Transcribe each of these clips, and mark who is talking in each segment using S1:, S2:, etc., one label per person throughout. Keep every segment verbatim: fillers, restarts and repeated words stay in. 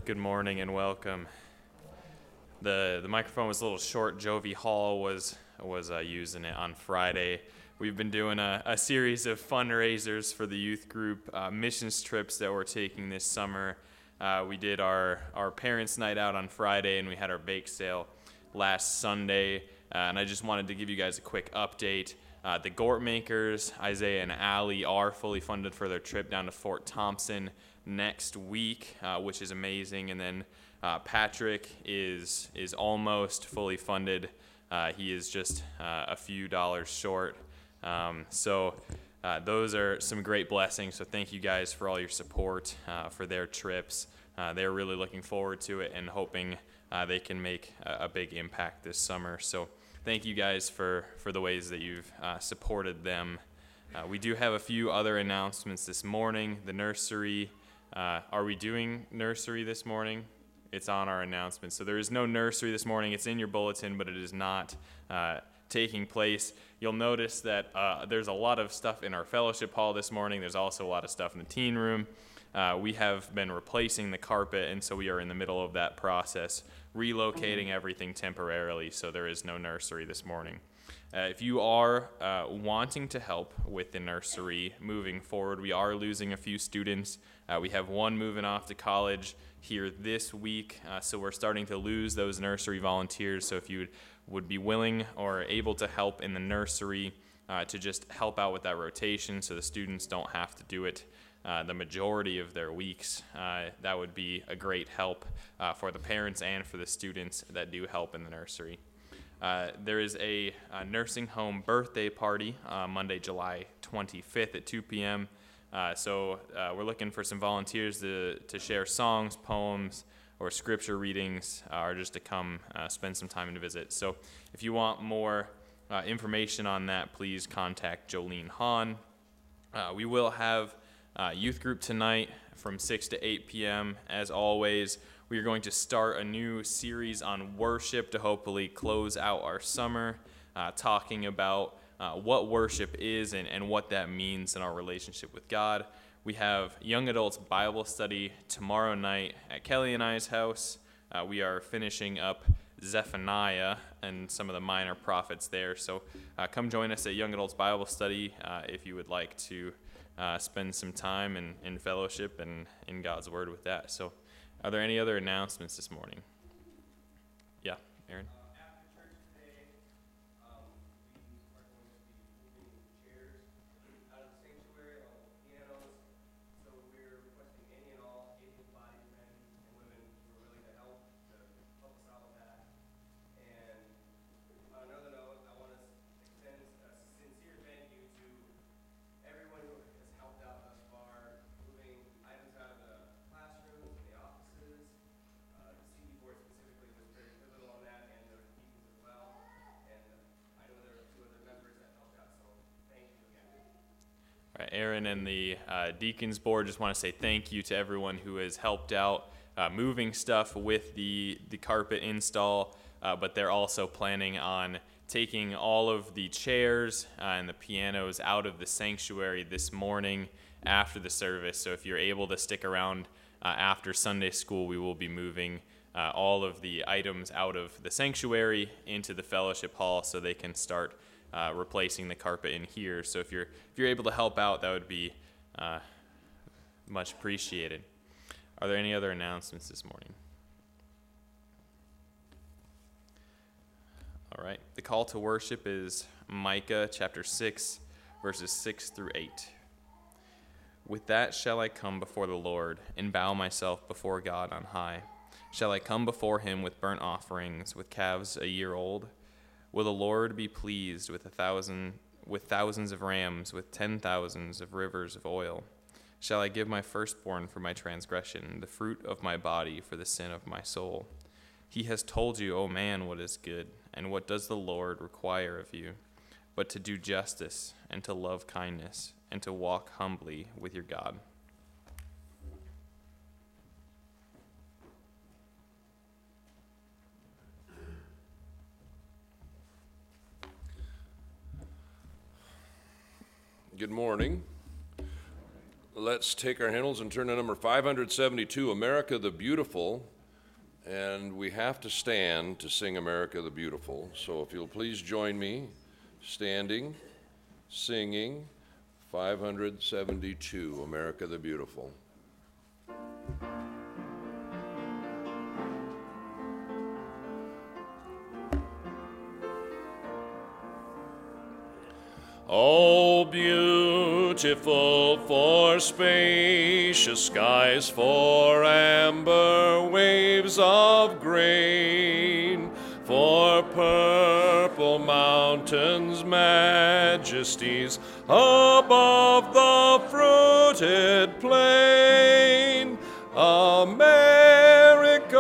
S1: Good morning and welcome. The the microphone was a little short. Jovi Hall was was uh, using it on Friday. We've been doing a, a series of fundraisers for the youth group, uh, missions trips that we're taking this summer. Uh, we did our, our parents' night out on Friday, and we had our bake sale last Sunday. Uh, and I just wanted to give you guys a quick update. Uh, the Gort Makers, Isaiah and Allie, are fully funded for their trip down to Fort Thompson next week, uh, which is amazing. And then uh, Patrick is is almost fully funded. Uh, he is just uh, a few dollars short. Um, so uh, those are some great blessings. So thank you guys for all your support uh, for their trips. Uh, they're really looking forward to it and hoping uh, they can make a, a big impact this summer. So thank you guys for, for the ways that you've uh, supported them. Uh, we do have a few other announcements this morning. The nursery, uh, are we doing nursery this morning? It's on our announcement. So there is no nursery this morning. It's in your bulletin, but it is not uh, taking place. You'll notice that uh, there's a lot of stuff in our fellowship hall this morning. There's also a lot of stuff in the teen room. Uh, we have been replacing the carpet, and so we are in the middle of that process, relocating everything temporarily, so there is no nursery this morning. Uh, if you are uh, wanting to help with the nursery moving forward, we are losing a few students. Uh, we have one moving off to college here this week, uh, so we're starting to lose those nursery volunteers. So if you would, would be willing or able to help in the nursery uh, to just help out with that rotation so the students don't have to do it uh, the majority of their weeks, uh, that would be a great help uh, for the parents and for the students that do help in the nursery. Uh, there is a, a nursing home birthday party uh, Monday, July twenty-fifth at two p.m. Uh, so uh, we're looking for some volunteers to, to share songs, poems, or scripture readings, uh, or just to come uh, spend some time and visit. So if you want more uh, information on that, please contact Jolene Hahn. Uh, we will have uh, youth group tonight from six to eight p.m. As always, we are going to start a new series on worship to hopefully close out our summer, uh, talking about uh, what worship is and, and what that means in our relationship with God. We have young adults Bible study tomorrow night at Kelly and I's house. Uh, we are finishing up Zephaniah and some of the minor prophets there. So uh, come join us at young adults Bible study uh, if you would like to uh, spend some time in, in fellowship and in God's Word with that. So are there any other announcements this morning? Yeah, Aaron? Aaron and the uh, Deacons Board just want to say thank you to everyone who has helped out uh, moving stuff with the, the carpet install, uh, but they're also planning on taking all of the chairs uh, and the pianos out of the sanctuary this morning after the service. So if you're able to stick around uh, after Sunday school, we will be moving uh, all of the items out of the sanctuary into the fellowship hall so they can start Uh, replacing the carpet in here. So if you're if you're able to help out, that would be uh, much appreciated. Are there any other announcements this morning? All right. The call to worship is Micah chapter six, verses six through eight. With that shall I come before the Lord and bow myself before God on high. Shall I come before him with burnt offerings, with calves a year old? Will the Lord be pleased with a thousand, with thousands of rams, with ten thousands of rivers of oil? Shall I give my firstborn for my transgression, the fruit of my body for the sin of my soul? He has told you, O man, what is good, and what does the Lord require of you, but to do justice, and to love kindness, and to walk humbly with your God.
S2: Good morning. let's take our hymnals and turn to number five hundred seventy-two, America the Beautiful. And we have to stand to sing America the Beautiful. So if you'll please join me, standing, singing five hundred seventy-two, America the Beautiful. Oh, beautiful for spacious skies, for amber waves of grain, for purple mountains' majesties above the fruited plain. America,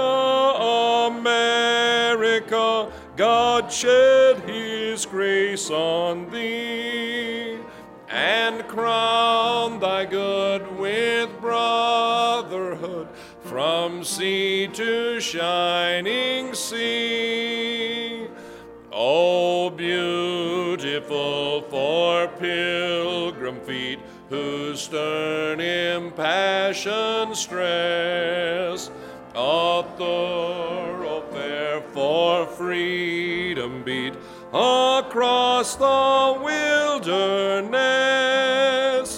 S2: America, God shed his grace on thee, and crown thy good with brotherhood from sea to shining sea. Oh, beautiful for pilgrim feet whose stern impassioned stress a thoroughfare for freedom beat across the wilderness.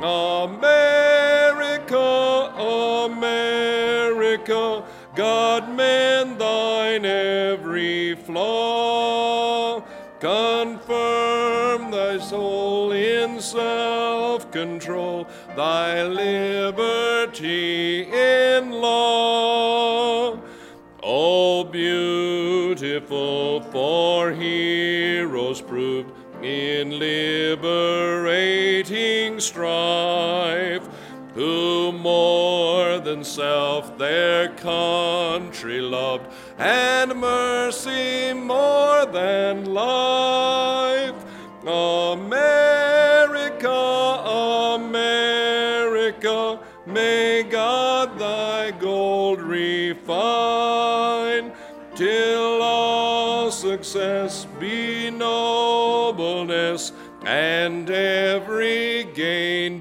S2: America, America, God mend thine every flaw. Confirm thy soul in self-control, thy liberty in law. Oh, beautiful for heroes proved in liberating strife, who more than self their country loved, and mercy more than life. America, America, may God thy gold refine, till all success be nobleness, and every gain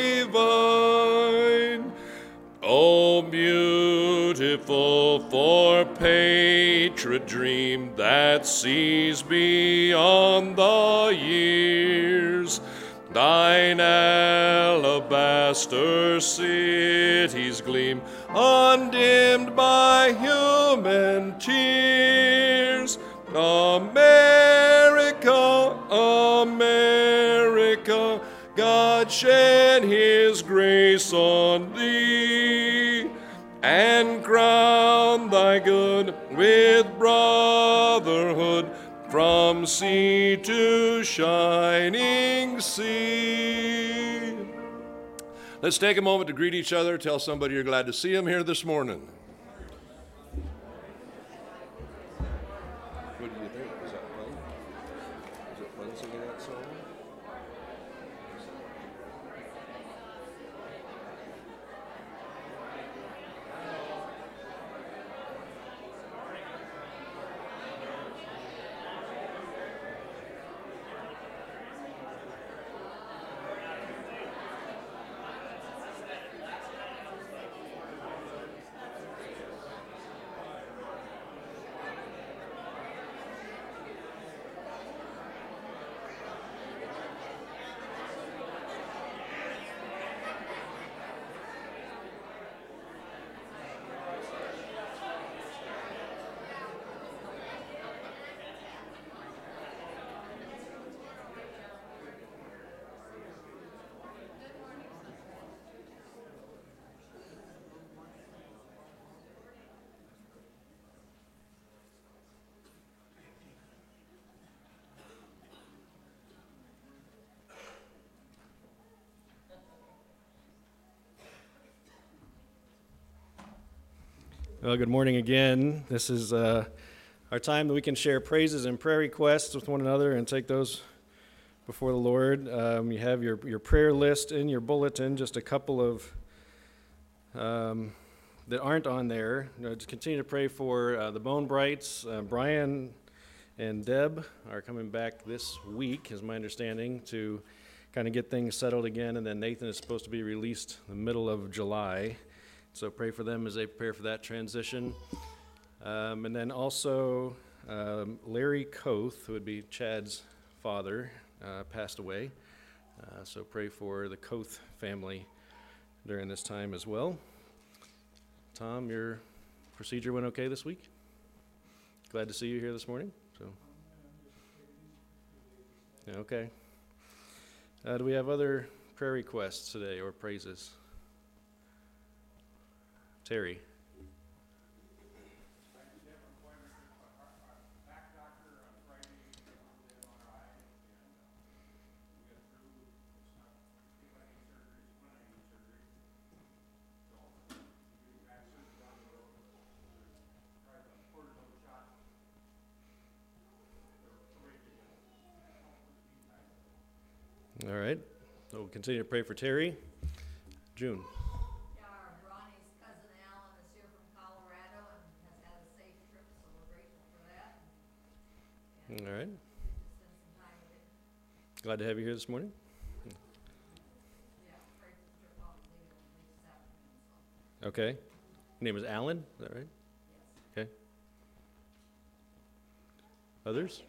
S2: divine. Oh, beautiful for patriot dream that sees beyond the years, thine alabaster cities gleam, undimmed by human tears. America, America, God shed his grace on thee, and crown thy good with brotherhood from sea to shining sea. Let's take a moment to greet each other. Tell somebody you're glad to see them here this morning. What do you think? Is that fun? Is it fun singing that song?
S3: Well, good morning again. This is uh, our time that we can share praises and prayer requests with one another and take those before the Lord. Um, you have your, your prayer list in your bulletin, just a couple of um, that aren't on there. You know, just continue to pray for uh, the Bone Brights. Uh, Brian and Deb are coming back this week, is my understanding, to kind of get things settled again. And then Nathan is supposed to be released in the middle of July. So pray for them as they prepare for that transition. Um, and then also um, Larry Koth, who would be Chad's father, uh, passed away. Uh, so pray for the Koth family during this time as well. Tom, your procedure went okay this week? Glad to see you here this morning. So, yeah, okay. Uh, do we have other prayer requests today or praises? Terry. All right. So we'll continue to pray for Terry. June.
S4: Yeah, our Ronnie's cousin Alan is here from Colorado and has had a safe trip, so we're grateful for that. And
S3: All right.
S4: we just spend some time with him.
S3: Glad to have you here this morning.
S4: Yeah, pray for the trip out to Legal at least this afternoon, so,
S3: Okay. Your name is Alan, is that right?
S4: yes.
S3: Okay. Others?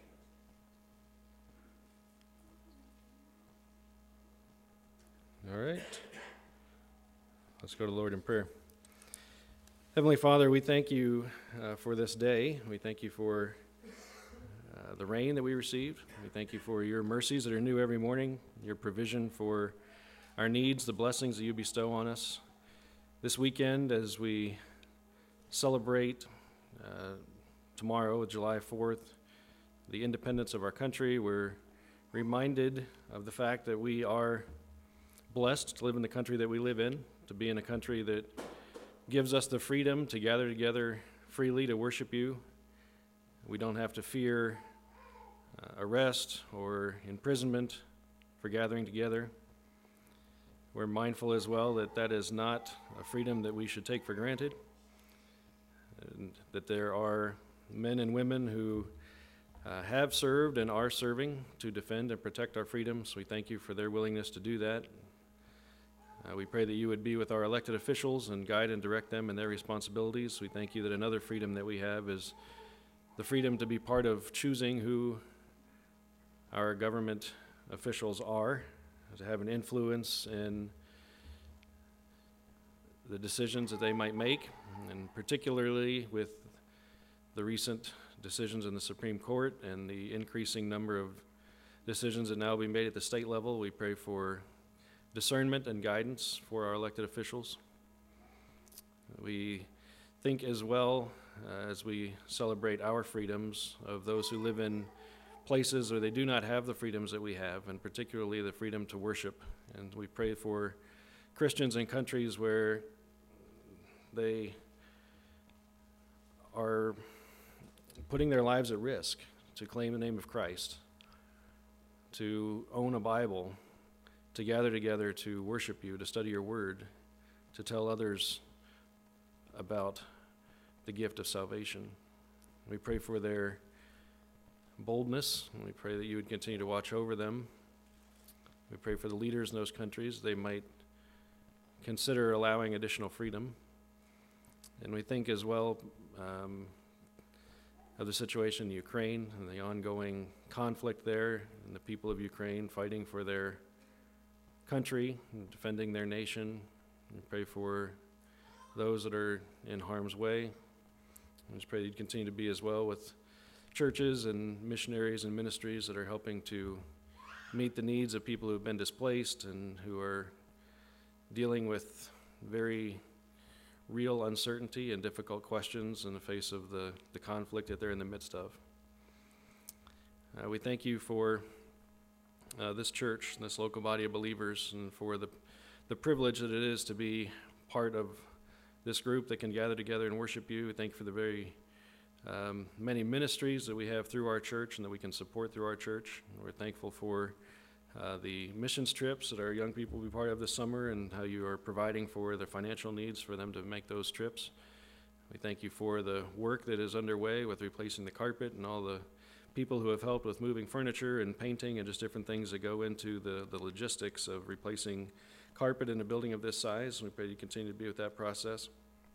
S3: All right. Let's go to the Lord in prayer. Heavenly Father, we thank you uh, for this day. We thank you for uh, the rain that we received. We thank you for your mercies that are new every morning, your provision for our needs, the blessings that you bestow on us. This weekend, as we celebrate uh, tomorrow, July fourth, the independence of our country, we're reminded of the fact that we are blessed to live in the country that we live in, to be in a country that gives us the freedom to gather together freely to worship you. We don't have to fear uh, arrest or imprisonment for gathering together. We're mindful as well that that is not a freedom that we should take for granted, and that there are men and women who uh, have served and are serving to defend and protect our freedoms. We thank you for their willingness to do that. Uh, we pray that you would be with our elected officials and guide and direct them in their responsibilities. We thank you that another freedom that we have is the freedom to be part of choosing who our government officials are, to have an influence in the decisions that they might make, and particularly with the recent decisions in the Supreme Court and the increasing number of decisions that now be made at the state level. We pray for discernment and guidance for our elected officials. We think as well, uh, as we celebrate our freedoms, of those who live in places where they do not have the freedoms that we have, and particularly the freedom to worship. And we pray for Christians in countries where they are putting their lives at risk to claim the name of Christ, to own a Bible, to gather together to worship you, to study your word, to tell others about the gift of salvation. We pray for their boldness, and we pray that you would continue to watch over them. We pray for the leaders in those countries. They might consider allowing additional freedom. And we think as well um, of the situation in Ukraine and the ongoing conflict there, and the people of Ukraine fighting for their country and defending their nation. We pray for those that are in harm's way. We just pray that you'd continue to be as well with churches and missionaries and ministries that are helping to meet the needs of people who have been displaced and who are dealing with very real uncertainty and difficult questions in the face of the, the conflict that they're in the midst of. Uh, we thank you for Uh, this church, this local body of believers, and for the, the privilege that it is to be part of this group that can gather together and worship you. We thank you for the very um, many ministries that we have through our church and that we can support through our church. And we're thankful for uh, the missions trips that our young people will be part of this summer, and how you are providing for their financial needs for them to make those trips. We thank you for the work that is underway with replacing the carpet and all the people who have helped with moving furniture and painting and just different things that go into the, the logistics of replacing carpet in a building of this size. We pray you continue to be with that process.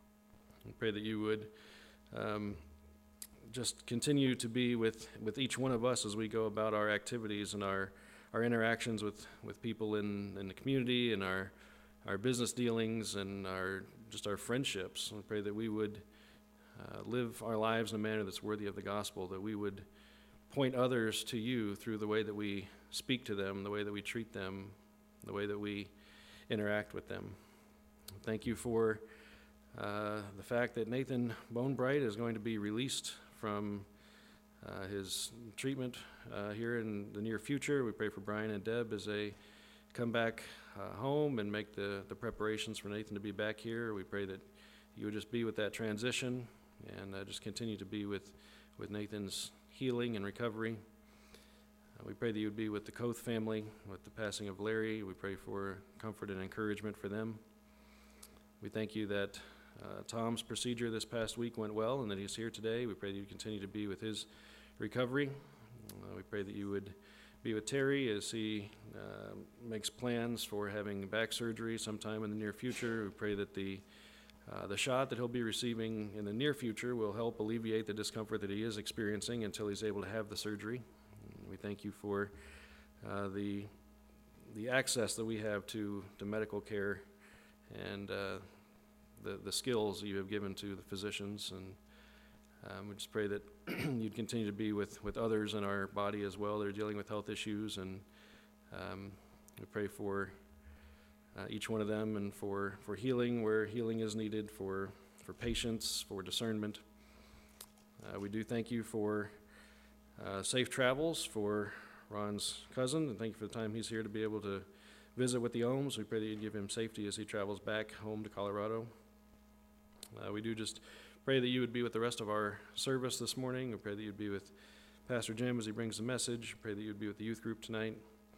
S3: We pray that you would um, just continue to be with, with each one of us as we go about our activities and our, our interactions with, with people in, in the community and our, our business dealings and our just our friendships. We pray that we would uh, live our lives in a manner that's worthy of the gospel, that we would point others to you through the way that we speak to them, the way that we treat them, the way that we interact with them. Thank you for uh, the fact that Nathan Bonebright is going to be released from uh, his treatment uh, here in the near future. We pray for Brian and Deb as they come back uh, home and make the, the preparations for Nathan to be back here. We pray that you would just be with that transition and uh, just continue to be with, with Nathan's healing and recovery. Uh, we pray that you would be with the Koth family, with the passing of Larry. We pray for comfort and encouragement for them. We thank you that uh, Tom's procedure this past week went well and that he's here today. We pray that you continue to be with his recovery. Uh, we pray that you would be with Terry as he uh, makes plans for having back surgery sometime in the near future. We pray that the Uh, the shot that he'll be receiving in the near future will help alleviate the discomfort that he is experiencing until he's able to have the surgery. And we thank you for uh, the the access that we have to, to medical care and uh, the, the skills you have given to the physicians. And um, we just pray that you'd continue to be with, with others in our body as well that are dealing with health issues. And um, we pray for Uh, each one of them, and for, for healing where healing is needed, for, for patience, for discernment. Uh, we do thank you for uh, safe travels for Ron's cousin, and thank you for the time he's here to be able to visit with the Ohms. We pray that you give him safety as he travels back home to Colorado. Uh, we do just pray that you would be with the rest of our service this morning. We pray that you'd be with Pastor Jim as he brings the message. We pray that you'd be with the youth group tonight.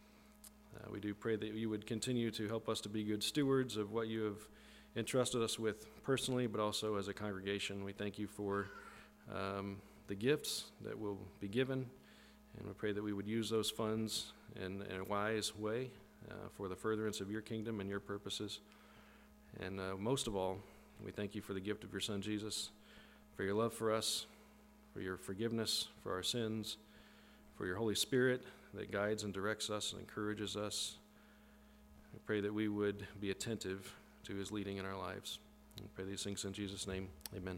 S3: Uh, we do pray that you would continue to help us to be good stewards of what you have entrusted us with personally, but also as a congregation. We thank you for um, the gifts that will be given, and we pray that we would use those funds in, in a wise way uh, for the furtherance of your kingdom and your purposes. And uh, most of all, we thank you for the gift of your Son, Jesus, for your love for us, for your forgiveness for our sins, for your Holy Spirit that guides and directs us and encourages us. I pray that we would be attentive to his leading in our lives. I pray these things in Jesus' name. Amen.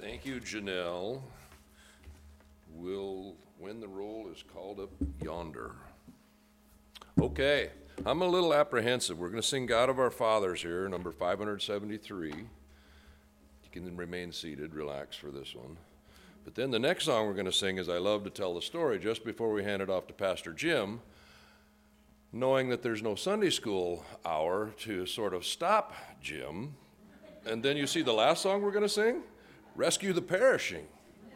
S2: Thank you, Janelle. We'll, when the roll is called up yonder. Okay, I'm a little apprehensive. We're going to sing God of Our Fathers here, number five hundred seventy-three. You can remain seated, relax for this one. But then the next song we're going to sing is I Love to Tell the Story, just before we hand it off to Pastor Jim, knowing that there's no Sunday school hour to sort of stop Jim. And then you see the last song we're going to sing, Rescue the Perishing.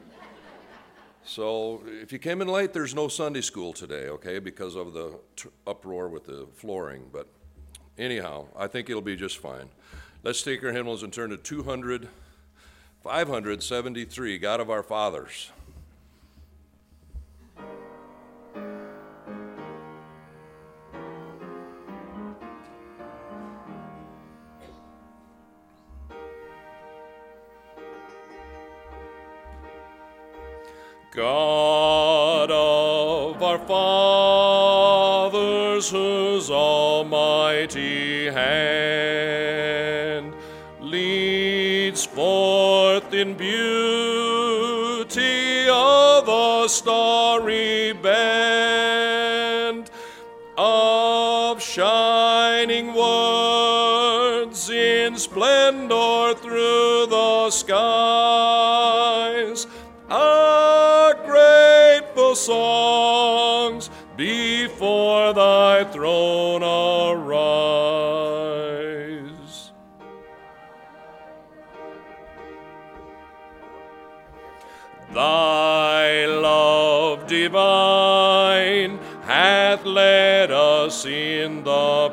S2: So if you came in late, there's no Sunday school today, okay, because of the t- uproar with the flooring. But anyhow, I think it'll be just fine. Let's take our hymnals and turn to two hundred, five hundred seventy-three, God of Our Fathers. God of our fathers, whose almighty hand leads forth in beauty of a starry band of shining words in splendor through the skies, our grateful songs before thy throne arise. Thy love divine hath led us in the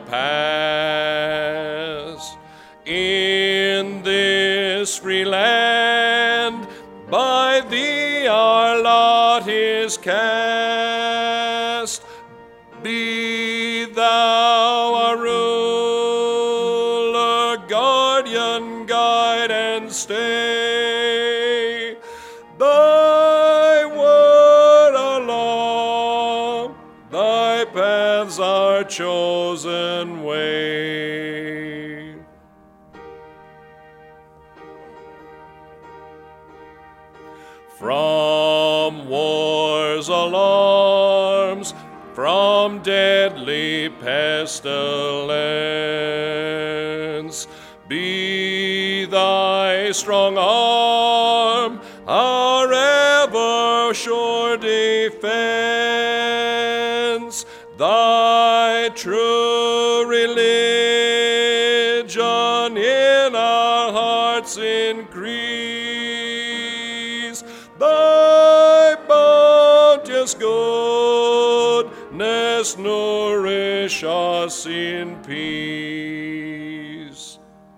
S2: past. In this free land, by thee our lot is cast. Be thou our ruler, guardian, guide, and stay. Thy word alone, thy paths our chosen way. From war's alarms, from deadly pestilence, be thy strong arm our ever sure defense, thy true religion in our hearts increase, thy bounteous goodness nourish us in peace.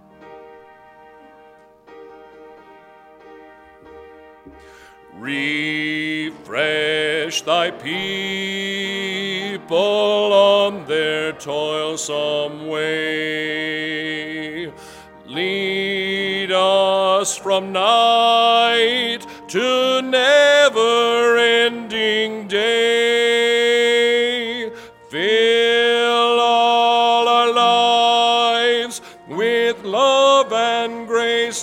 S2: Refresh thy people on their toilsome way. Lead us from night to never-ending day. Fill all our lives with love and grace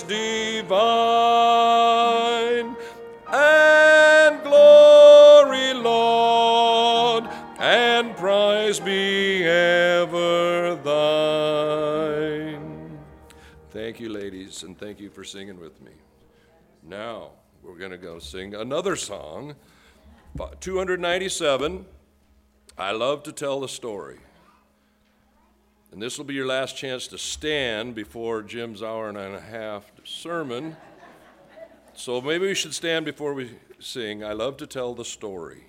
S2: divine, and glory, Lord, and praise be ever thine. Thank you, ladies, and thank you for singing with me. Now, we're going to go sing another song, two hundred ninety-seven, I Love to Tell the Story. And this will be your last chance to stand before Jim's hour and a half sermon. So maybe we should stand before we sing, I Love to Tell the Story.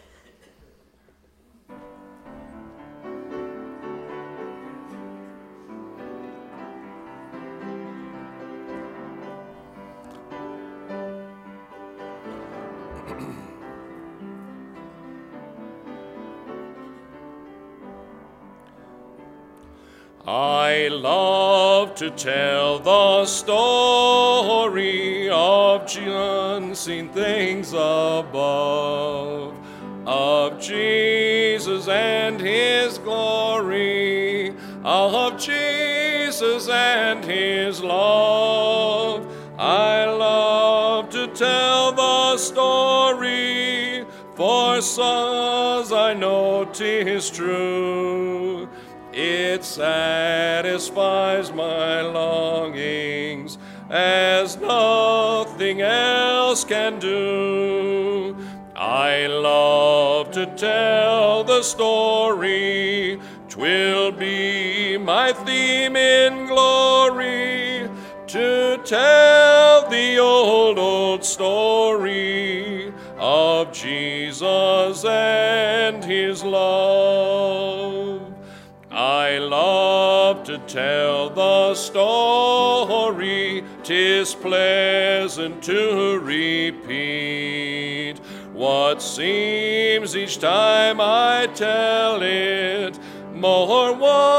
S2: I love to tell the story of unseen things above, of Jesus and his glory, of Jesus and his love. I love tell the story, for so's I know 'tis true. It satisfies my longings as nothing else can do. I love to tell the story, 'twill be my theme in glory, to tell the old, old story of Jesus and his love. I love to tell the story, 'tis pleasant to repeat what seems each time I tell it more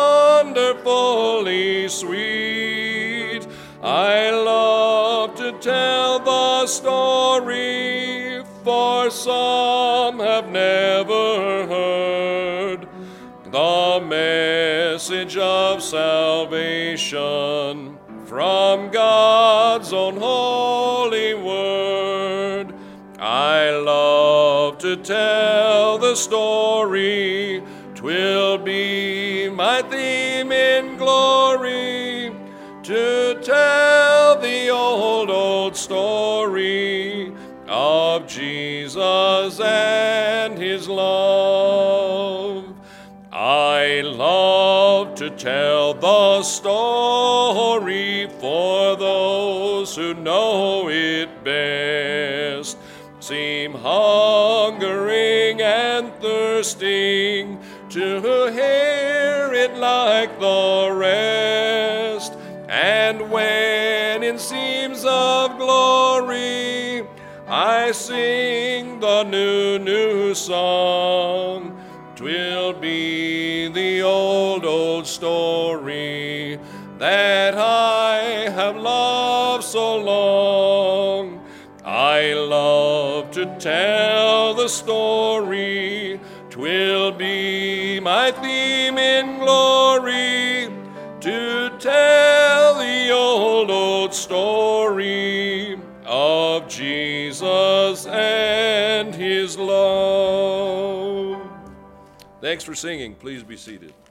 S2: wonderfully sweet. I love to tell the story, for some have never heard the message of salvation from God's own holy word. I love to tell the story, 'twill be my theme in glory, to tell the old, old story of Jesus and his love. I love to tell the story for those who know it best, seem hungering and thirsting to hear it like the rest. And when in seams of glory I sing the new, new song, 'twill be the old, old story that I have loved so long. I love to tell the story, 'twill be my theme in glory, to tell the old, old story of Jesus and his love. Thanks for singing. Please be seated.